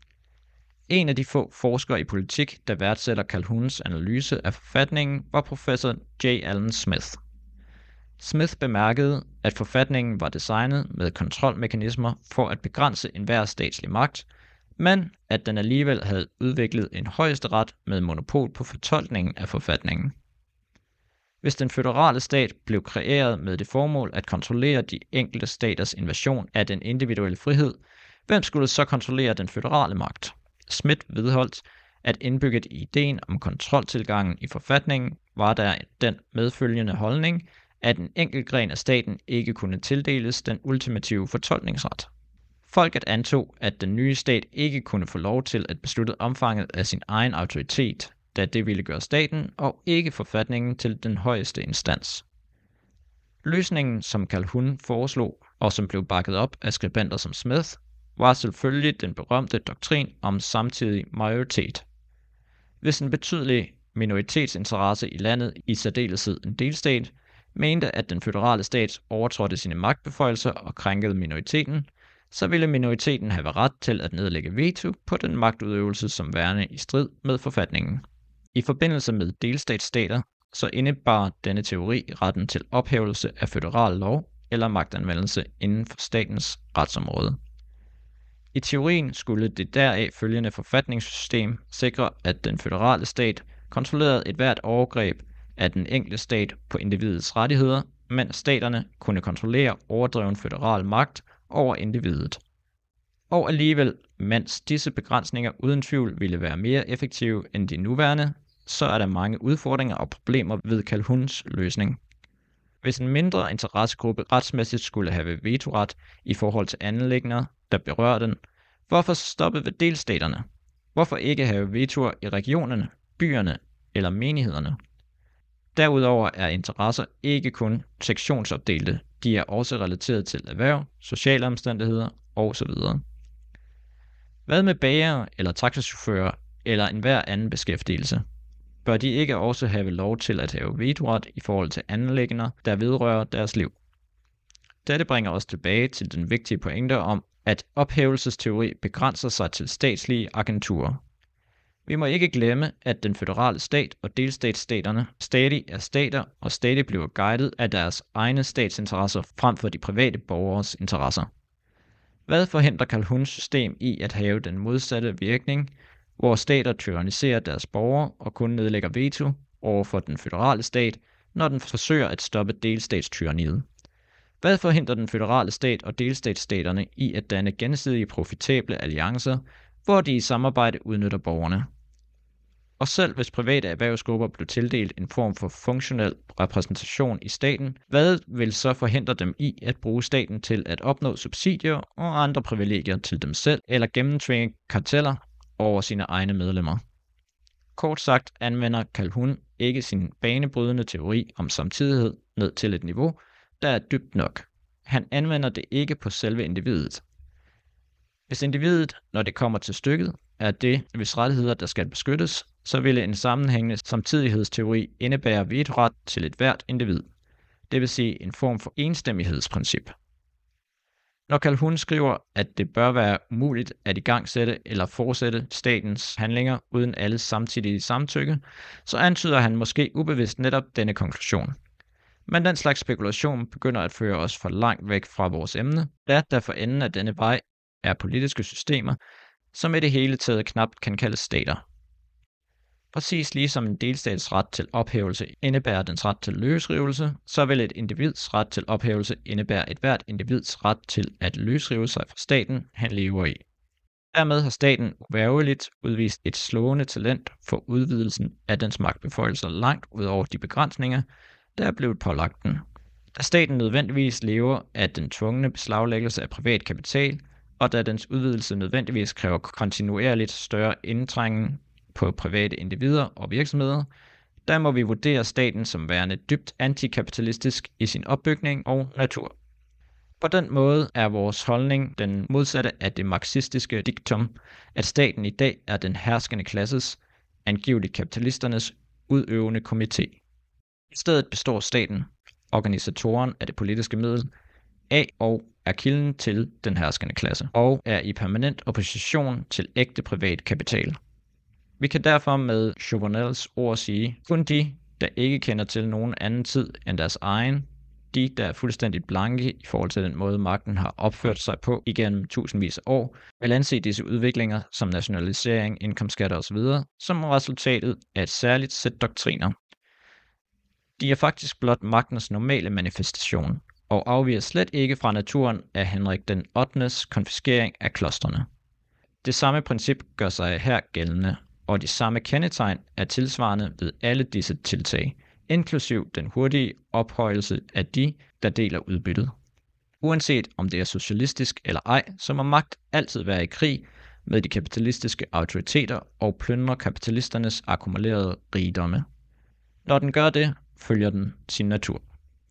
En af de få forskere i politik, der værdsætter Calhouns analyse af forfatningen, var professor J. Allen Smith. Smith bemærkede, at forfatningen var designet med kontrolmekanismer for at begrænse enhver statslig magt, men at den alligevel havde udviklet en højesteret med monopol på fortolkningen af forfatningen. Hvis den føderale stat blev kreeret med det formål at kontrollere de enkelte staters invasion af den individuelle frihed, hvem skulle så kontrollere den føderale magt? Smith vedholdt, at indbygget i ideen om kontroltilgangen i forfatningen var der den medfølgende holdning, at en enkelt gren af staten ikke kunne tildeles den ultimative fortolkningsret. Folket antog, at den nye stat ikke kunne få lov til at beslutte omfanget af sin egen autoritet, da det ville gøre staten og ikke forfatningen til den højeste instans. Løsningen, som Calhoun foreslog, og som blev bakket op af skribenter som Smith, var selvfølgelig den berømte doktrin om samtidig majoritet. Hvis en betydelig minoritetsinteresse i landet, i særdeleshed en delstat, mente, at den føderale stat overtrådte sine magtbeføjelser og krænkede minoriteten, så ville minoriteten have ret til at nedlægge veto på den magtudøvelse som værende i strid med forfatningen. I forbindelse med delstatsstater, så indebar denne teori retten til ophævelse af føderal lov eller magtanvendelse inden for statens retsområde. I teorien skulle det deraf følgende forfatningssystem sikre, at den føderale stat kontrollerede et hvert overgreb af den enkelte stat på individets rettigheder, mens staterne kunne kontrollere overdreven føderal magt over individet. Og alligevel, mens disse begrænsninger uden tvivl ville være mere effektive end de nuværende, så er der mange udfordringer og problemer ved Calhouns løsning. Hvis en mindre interessegruppe retsmæssigt skulle have vetoret i forhold til anliggender, der berører den, hvorfor stoppe ved delstaterne? Hvorfor ikke have vetoer i regionerne, byerne eller menighederne? Derudover er interesser ikke kun sektionsopdelte, de er også relateret til erhverv, sociale omstændigheder osv. Hvad med bagere eller taxachauffører eller enhver anden beskæftigelse? Bør de ikke også have lov til at have vetoret i forhold til anliggender, der vedrører deres liv? Dette bringer os tilbage til den vigtige pointe om, at ophævelsesteori begrænser sig til statslige agenturer. Vi må ikke glemme, at den føderale stat og delstatsstaterne stadig er stater og stadig bliver guidet af deres egne statsinteresser frem for de private borgeres interesser. Hvad forhindrer Calhouns system i at have den modsatte virkning, hvor stater tyranniserer deres borgere og kun nedlægger veto over for den føderale stat, når den forsøger at stoppe delstatstyranniet? Hvad forhindrer den føderale stat og delstatsstaterne i at danne gensidige profitable alliancer, hvor de i samarbejde udnytter borgerne? Og selv hvis private erhvervsgrupper blev tildelt en form for funktionel repræsentation i staten, hvad vil så forhindre dem i at bruge staten til at opnå subsidier og andre privilegier til dem selv, eller gennemtvinge karteller over sine egne medlemmer? Kort sagt anvender Calhoun ikke sin banebrydende teori om samtidighed ned til et niveau, der er dybt nok. Han anvender det ikke på selve individet. Hvis individet, når det kommer til stykket, er det, hvis rettigheder, der skal beskyttes, så ville en sammenhængende samtidighedsteori indebære vetoret til et hvert individ, det vil sige en form for enstemmighedsprincip. Når Calhoun skriver, at det bør være umuligt at igangsætte eller fortsætte statens handlinger uden alles samtidige samtykke, så antyder han måske ubevidst netop denne konklusion. Men den slags spekulation begynder at føre os for langt væk fra vores emne, da der for enden af denne vej er politiske systemer, som i det hele taget knapt kan kaldes stater. Præcis ligesom en delstats ret til ophævelse indebærer dens ret til løsrivelse, så vil et individs ret til ophævelse indebære et hvert individs ret til at løsrive sig fra staten, han lever i. Dermed har staten uværgeligt udvist et slående talent for udvidelsen af dens magtbeføjelser langt ud over de begrænsninger, der er blevet pålagt den. Da staten nødvendigvis lever af den tvungne beslaglæggelse af privat kapital, og da dens udvidelse nødvendigvis kræver kontinuerligt større indtrængen på private individer og virksomheder, der må vi vurdere staten som værende dybt antikapitalistisk i sin opbygning og natur. På den måde er vores holdning den modsatte af det marxistiske diktum, at staten i dag er den herskende klasses, angiveligt kapitalisternes, udøvende komité. I stedet består staten, organisatoren af det politiske middel, af og er kilden til den herskende klasse, og er i permanent opposition til ægte privat kapital. Vi kan derfor med Jouvenels ord sige, kun de, der ikke kender til nogen anden tid end deres egen, de, der er fuldstændig blanke i forhold til den måde, magten har opført sig på igennem tusindvis af år, vil anse disse udviklinger som nationalisering, indkomstskatter osv. som resultatet af et særligt sæt doktriner. De er faktisk blot magtens normale manifestation, og afviger slet ikke fra naturen af Henrik den 8. konfiskering af klostrene. Det samme princip gør sig her gældende, og de samme kendetegn er tilsvarende ved alle disse tiltag, inklusiv den hurtige ophøjelse af de, der deler udbyttet. Uanset om det er socialistisk eller ej, så må magt altid være i krig med de kapitalistiske autoriteter og plyndre kapitalisternes akkumulerede rigdomme. Når den gør det, følger den sin natur.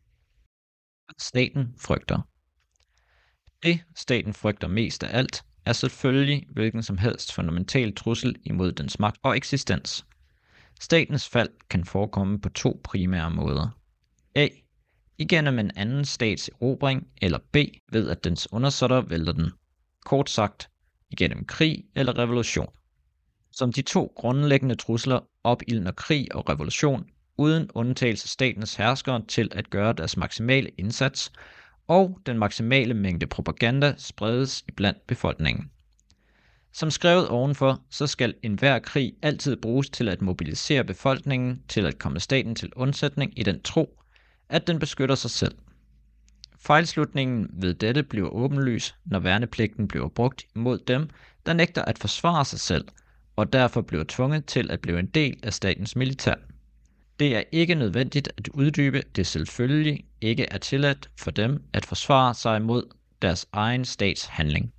Staten frygter. Det, staten frygter mest af alt, er selvfølgelig hvilken som helst fundamental trussel imod dens magt og eksistens. Statens fald kan forekomme på to primære måder. A. Igennem en anden stats erobring, eller B. ved at dens undersåtter vælter den. Kort sagt, igennem krig eller revolution. Som de to grundlæggende trusler opildner krig og revolution uden undtagelse statens herskere til at gøre deres maksimale indsats, og den maksimale mængde propaganda spredes iblandt befolkningen. Som skrevet ovenfor, så skal enhver krig altid bruges til at mobilisere befolkningen til at komme staten til undsætning i den tro, at den beskytter sig selv. Fejlslutningen ved dette bliver åbenlys, når værnepligten bliver brugt imod dem, der nægter at forsvare sig selv, og derfor bliver tvunget til at blive en del af statens militær. Det er ikke nødvendigt at uddybe, det selvfølgelig ikke er tilladt for dem at forsvare sig imod deres egen stats handling.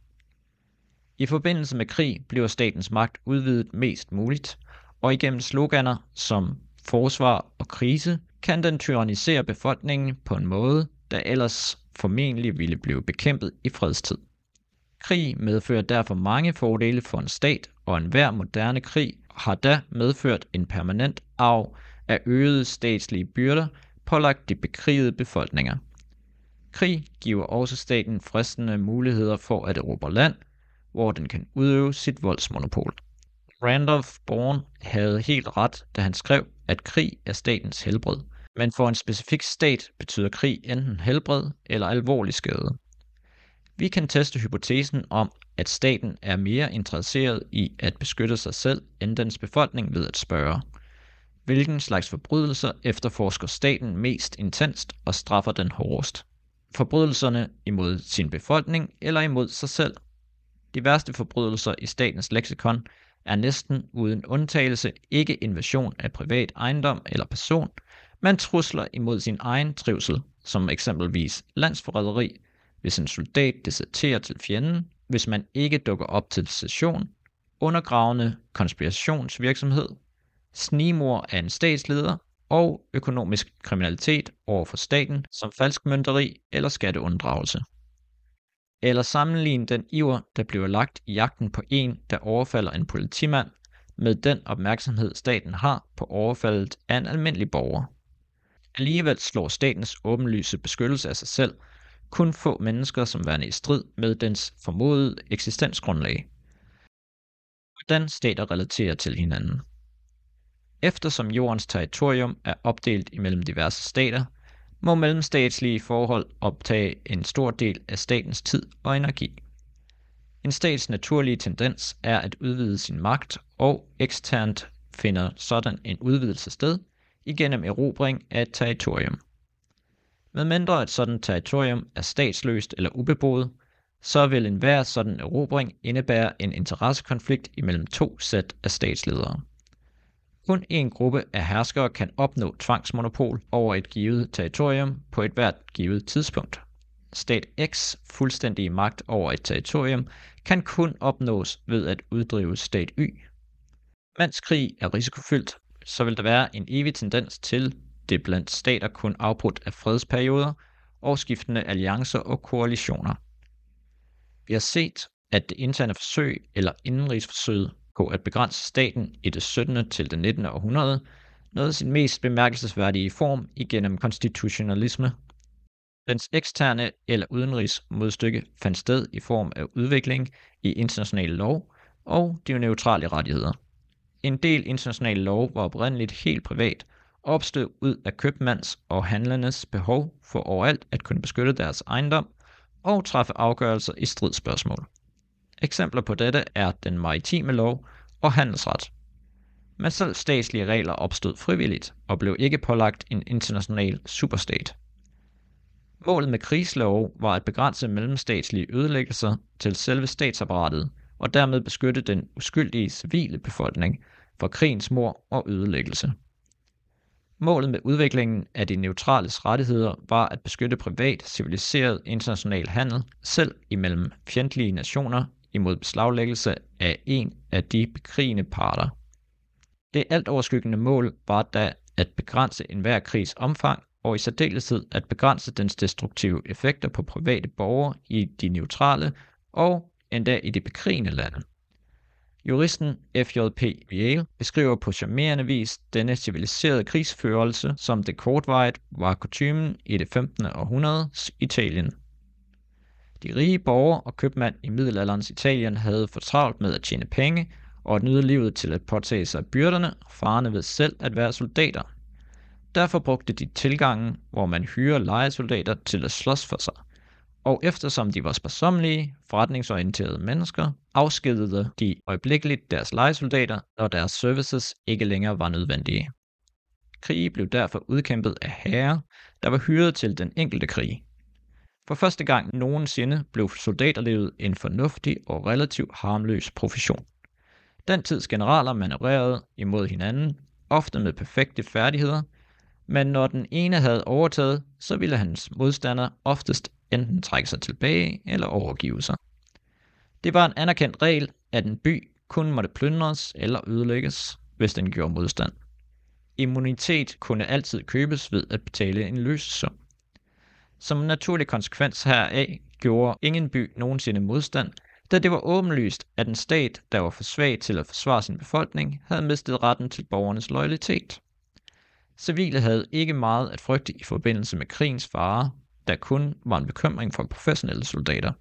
I forbindelse med krig bliver statens magt udvidet mest muligt, og igennem sloganer som forsvar og krise kan den tyrannisere befolkningen på en måde, der ellers formentlig ville blive bekæmpet i fredstid. Krig medfører derfor mange fordele for en stat, og enhver moderne krig har da medført en permanent arv af øgede statslige byrder pålagt de bekrigede befolkninger. Krig giver også staten fristende muligheder for at erobre land, hvor den kan udøve sit voldsmonopol. Randolph Bourne havde helt ret, da han skrev, at krig er statens helbred, men for en specifik stat betyder krig enten helbred eller alvorlig skade. Vi kan teste hypotesen om, at staten er mere interesseret i at beskytte sig selv end dens befolkning ved at spørge, hvilken slags forbrydelser efterforsker staten mest intenst og straffer den hårdest? Forbrydelserne imod sin befolkning eller imod sig selv? De værste forbrydelser i statens leksikon er næsten uden undtagelse ikke invasion af privat ejendom eller person, men trusler imod sin egen trivsel, som eksempelvis landsforræderi, hvis en soldat deserterer til fjenden, hvis man ikke dukker op til session, undergravende konspirationsvirksomhed, snigmord af en statsleder og økonomisk kriminalitet over for staten som falskmønteri eller skatteunddragelse. Eller sammenligne den iver, der bliver lagt i jagten på en, der overfalder en politimand, med den opmærksomhed staten har på overfaldet af en almindelig borger. Alligevel slår statens åbenlyse beskyttelse af sig selv kun få mennesker som værende i strid med dens formodede eksistensgrundlag. Hvordan stater relaterer til hinanden. Eftersom jordens territorium er opdelt imellem diverse stater, må mellemstatslige forhold optage en stor del af statens tid og energi. En stats naturlige tendens er at udvide sin magt, og eksternt finder sådan en udvidelse sted igennem erobring af et territorium. Medmindre et sådan territorium er statsløst eller ubeboet, så vil enhver sådan erobring indebære en interessekonflikt imellem to sæt af statsledere. Kun en gruppe af herskere kan opnå tvangsmonopol over et givet territorium på et hvert givet tidspunkt. Stat X fuldstændige magt over et territorium kan kun opnås ved at uddrive stat Y. Mens krig er risikofyldt, så vil der være en evig tendens til det blandt stater kun afbrudt af fredsperioder og skiftende alliancer og koalitioner. Vi har set, at det interne forsøg eller indenrigsforsøget på at begrænse staten i det 17. til det 19. århundrede nåede sin mest bemærkelsesværdige form igennem konstitutionalisme. Dens eksterne eller udenrigs modstykke fandt sted i form af udvikling i international lov og de neutrale rettigheder. En del international lov var oprindeligt helt privat og opstod ud af købmands og handlernes behov for overalt at kunne beskytte deres ejendom og træffe afgørelser i stridsspørgsmål. Eksempler på dette er den maritime lov og handelsret. Men selv statslige regler opstod frivilligt og blev ikke pålagt en international superstat. Målet med krigslove var at begrænse mellemstatslige ødelæggelser til selve statsapparatet og dermed beskytte den uskyldige civile befolkning for krigens mord og ødelæggelse. Målet med udviklingen af de neutrales rettigheder var at beskytte privat, civiliseret international handel, selv imellem fjendtlige nationer, imod beslaglæggelse af en af de bekrigende parter. Det alt overskyggende mål var da at begrænse enhver krigs omfang, og i særdeleshed at begrænse dens destruktive effekter på private borgere i de neutrale og endda i de bekrigende lande. Juristen F.J.P. Yale beskriver på charmerende vis denne civiliserede krigsførelse, som det kortvarigt var kutymen i det 15. århundredes Italien. De rige borgere og købmænd i middelalderens Italien havde for travlt med at tjene penge og at nyde livet til at påtage sig byrderne, farende ved selv at være soldater. Derfor brugte de tilgangen, hvor man hyrer lejesoldater til at slås for sig. Og eftersom de var sparsommelige, forretningsorienterede mennesker, afskedede de øjeblikkeligt deres lejesoldater, når deres services ikke længere var nødvendige. Krige blev derfor udkæmpet af herrer, der var hyret til den enkelte krig. For første gang nogensinde blev soldaterlivet en fornuftig og relativt harmløs profession. Den tids generaler manøvrerede imod hinanden ofte med perfekte færdigheder, men når den ene havde overtaget, så ville hans modstander oftest enten trække sig tilbage eller overgive sig. Det var en anerkendt regel, at en by kun måtte plyndres eller ødelægges, hvis den gjorde modstand. Immunitet kunne altid købes ved at betale en løsesum. Som en naturlig konsekvens heraf gjorde ingen by nogensinde modstand, da det var åbenlyst, at en stat, der var for svag til at forsvare sin befolkning, havde mistet retten til borgernes loyalitet. Civile havde ikke meget at frygte i forbindelse med krigens farer, der kun var en bekymring for professionelle soldater.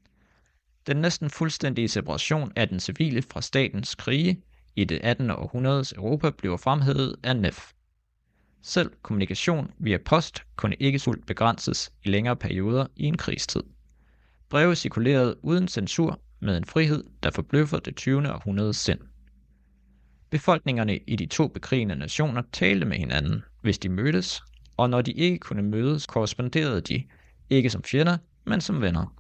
Den næsten fuldstændige separation af den civile fra statens krige i det 18. århundredes Europa bliver fremhævet af Neff. Selv kommunikation via post kunne ikke fuldt begrænses i længere perioder i en krigstid. Breve cirkulerede uden censur med en frihed, der forbløffer det 20. århundredes sind. Befolkningerne i de to bekrigende nationer talte med hinanden, hvis de mødtes, og når de ikke kunne mødes, korresponderede de, ikke som fjender, men som venner.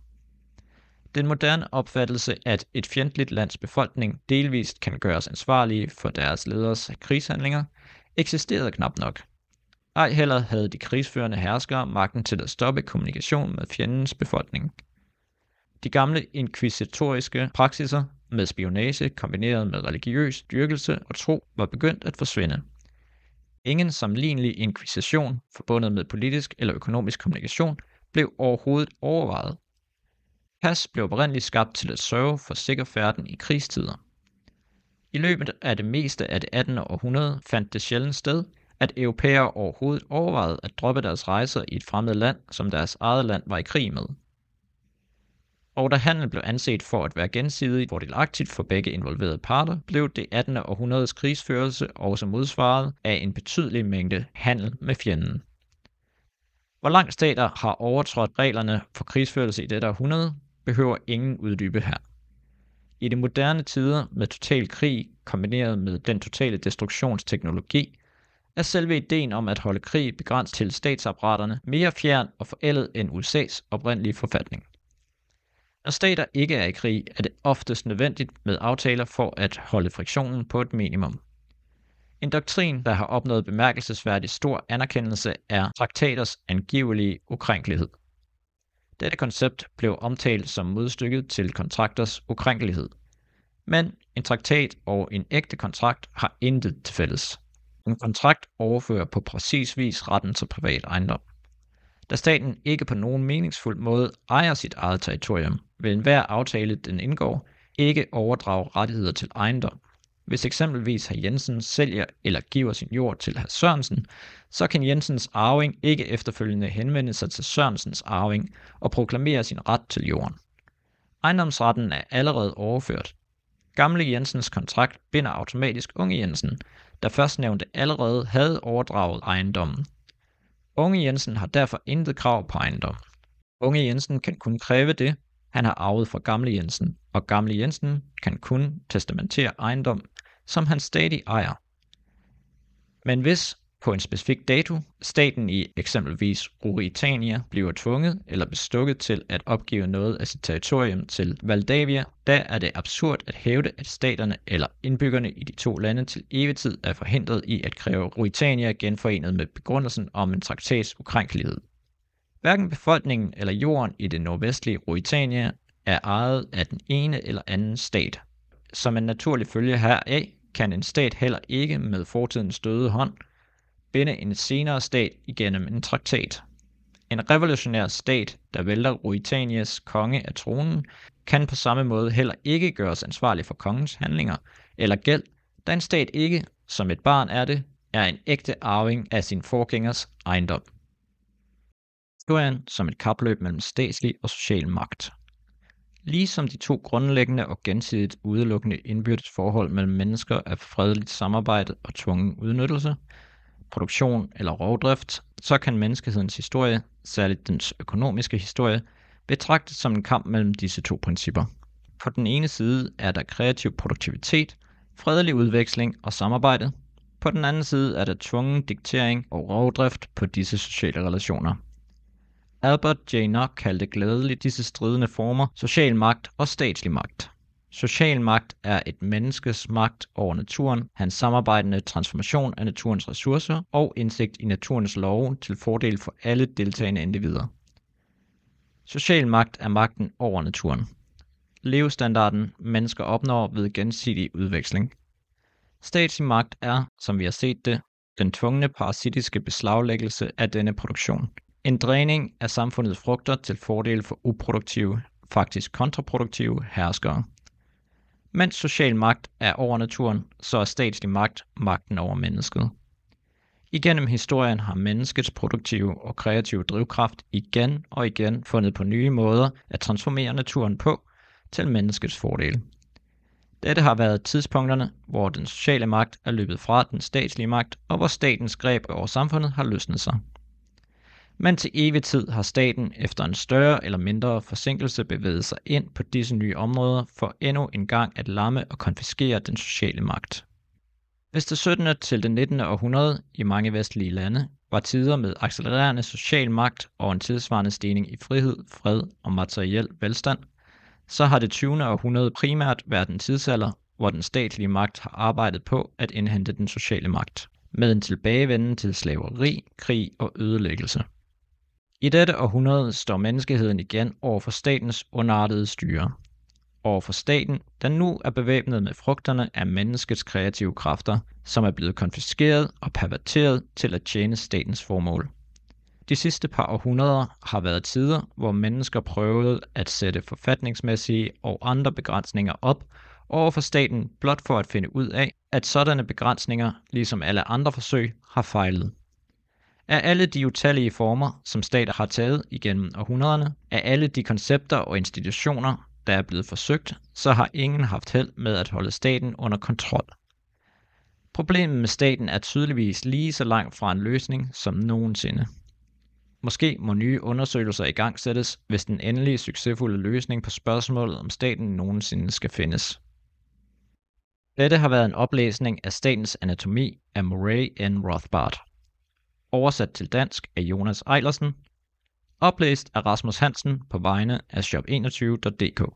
Den moderne opfattelse, at et fjendtligt lands befolkning delvist kan gøres ansvarlige for deres leders krigshandlinger, eksisterede knap nok. Ej heller havde de krigsførende herskere magten til at stoppe kommunikation med fjendens befolkning. De gamle inkvisitoriske praksiser med spionage kombineret med religiøs dyrkelse og tro var begyndt at forsvinde. Ingen sammenlignelig inkvisition forbundet med politisk eller økonomisk kommunikation blev overhovedet overvejet. Pas blev oprindeligt skabt til at sørge for sikker færden i krigstider. I løbet af det meste af det 18. århundrede fandt det sjældent sted, at europæere overhovedet overvejede at droppe deres rejser i et fremmed land, som deres eget land var i krig med. Og da handel blev anset for at være gensidigt fordelagtigt for begge involverede parter, blev det 18. århundredes krigsførelse også modsvaret af en betydelig mængde handel med fjenden. Hvor langt stater har overtrådt reglerne for krigsførelse i dette århundrede, behøver ingen uddybe her. I de moderne tider med total krig kombineret med den totale destruktionsteknologi, er selve ideen om at holde krig begrænset til statsapparaterne mere fjern og forældet end USA's oprindelige forfatning. Når stater ikke er i krig, er det oftest nødvendigt med aftaler for at holde friktionen på et minimum. En doktrin, der har opnået bemærkelsesværdig stor anerkendelse, er traktaters angivelige ukrænkelighed. Dette koncept blev omtalt som modstykket til kontrakters ukrænkelighed. Men en traktat og en ægte kontrakt har intet til fælles. En kontrakt overfører på præcis vis retten til privat ejendom. Da staten ikke på nogen meningsfuld måde ejer sit eget territorium, vil enhver aftale, den indgår, ikke overdrage rettigheder til ejendom. Hvis eksempelvis hr. Jensen sælger eller giver sin jord til hr. Sørensen, så kan Jensens arving ikke efterfølgende henvende sig til Sørensens arving og proklamere sin ret til jorden. Ejendomsretten er allerede overført. Gamle Jensens kontrakt binder automatisk unge Jensen, der førstnævnte allerede havde overdraget ejendommen. Unge Jensen har derfor intet krav på ejendom. Unge Jensen kan kun kræve det, han har arvet fra gamle Jensen, og gamle Jensen kan kun testamentere ejendom, som han stadig ejer. Men hvis på en specifik dato staten i eksempelvis Ruritania bliver tvunget eller bestukket til at opgive noget af sit territorium til Valdavia, da er det absurd at hævde, at staterne eller indbyggerne i de to lande til evig tid er forhindret i at kræve Ruritania genforenet med begrundelsen om en traktats ukrænkelighed. Hverken befolkningen eller jorden i det nordvestlige Ruritania er ejet af den ene eller anden stat. Som en naturlig følge heraf kan en stat heller ikke med fortidens døde hånd binde en senere stat igennem en traktat. En revolutionær stat, der vælter Ruritanias konge af tronen, kan på samme måde heller ikke gøres ansvarlig for kongens handlinger eller gæld, da en stat ikke, som et barn er det, er en ægte arving af sin forgængers ejendom. Historien som et kapløb mellem statslig og social magt. Ligesom de to grundlæggende og gensidigt udelukkende indbyrdes forhold mellem mennesker af fredeligt samarbejde og tvungen udnyttelse, produktion eller rovdrift, så kan menneskehedens historie, særligt dens økonomiske historie, betragtes som en kamp mellem disse to principper. På den ene side er der kreativ produktivitet, fredelig udveksling og samarbejde. På den anden side er der tvungen diktering og rovdrift på disse sociale relationer. Albert J. Nock kaldte glædeligt disse stridende former social magt og statslig magt. Social magt er et menneskes magt over naturen, hans samarbejdende transformation af naturens ressourcer og indsigt i naturens love til fordel for alle deltagende individer. Social magt er magten over naturen. Levestandarden, mennesker opnår ved gensidig udveksling. Statslig magt er, som vi har set det, den tvungne parasitiske beslaglæggelse af denne produktion. En dræning af samfundets frugter til fordel for uproduktive, faktisk kontraproduktive herskere. Mens social magt er over naturen, så er statslig magt magten over mennesket. Igennem historien har menneskets produktive og kreative drivkraft igen og igen fundet på nye måder at transformere naturen på til menneskets fordel. Dette har været tidspunkterne, hvor den sociale magt er løbet fra den statslige magt, og hvor statens greb over samfundet har løsnet sig. Men til evig tid har staten efter en større eller mindre forsinkelse bevæget sig ind på disse nye områder for endnu en gang at lamme og konfiskere den sociale magt. Hvis det 17. til det 19. århundrede i mange vestlige lande var tider med accelererende social magt og en tilsvarende stigning i frihed, fred og materiel velstand, så har det 20. århundrede primært været en tidsalder, hvor den statlige magt har arbejdet på at indhente den sociale magt, med en tilbagevenden til slaveri, krig og ødelæggelse. I dette århundrede står menneskeheden igen over for statens ondartede styre. Over for staten, der nu er bevæbnet med frugterne af menneskets kreative kræfter, som er blevet konfiskeret og perverteret til at tjene statens formål. De sidste par århundreder har været tider, hvor mennesker prøvede at sætte forfatningsmæssige og andre begrænsninger op over for staten blot for at finde ud af, at sådanne begrænsninger, ligesom alle andre forsøg, har fejlet. Af alle de utallige former, som stater har taget igennem århundrederne, af alle de koncepter og institutioner, der er blevet forsøgt, så har ingen haft held med at holde staten under kontrol. Problemet med staten er tydeligvis lige så langt fra en løsning som nogensinde. Måske må nye undersøgelser igangsættes, hvis den endelige succesfulde løsning på spørgsmålet om staten nogensinde skal findes. Dette har været en oplæsning af Statens Anatomi af Murray N. Rothbard. Oversat til dansk af Jonas Eilersen. Oplæst af Rasmus Hansen på vegne af shop21.dk.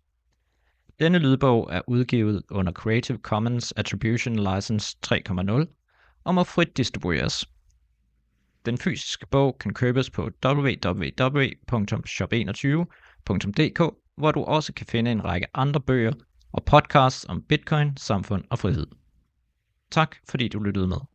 Denne lydbog er udgivet under Creative Commons Attribution License 3.0 og må frit distribueres. Den fysiske bog kan købes på www.shop21.dk, hvor du også kan finde en række andre bøger og podcasts om Bitcoin, samfund og frihed. Tak fordi du lyttede med.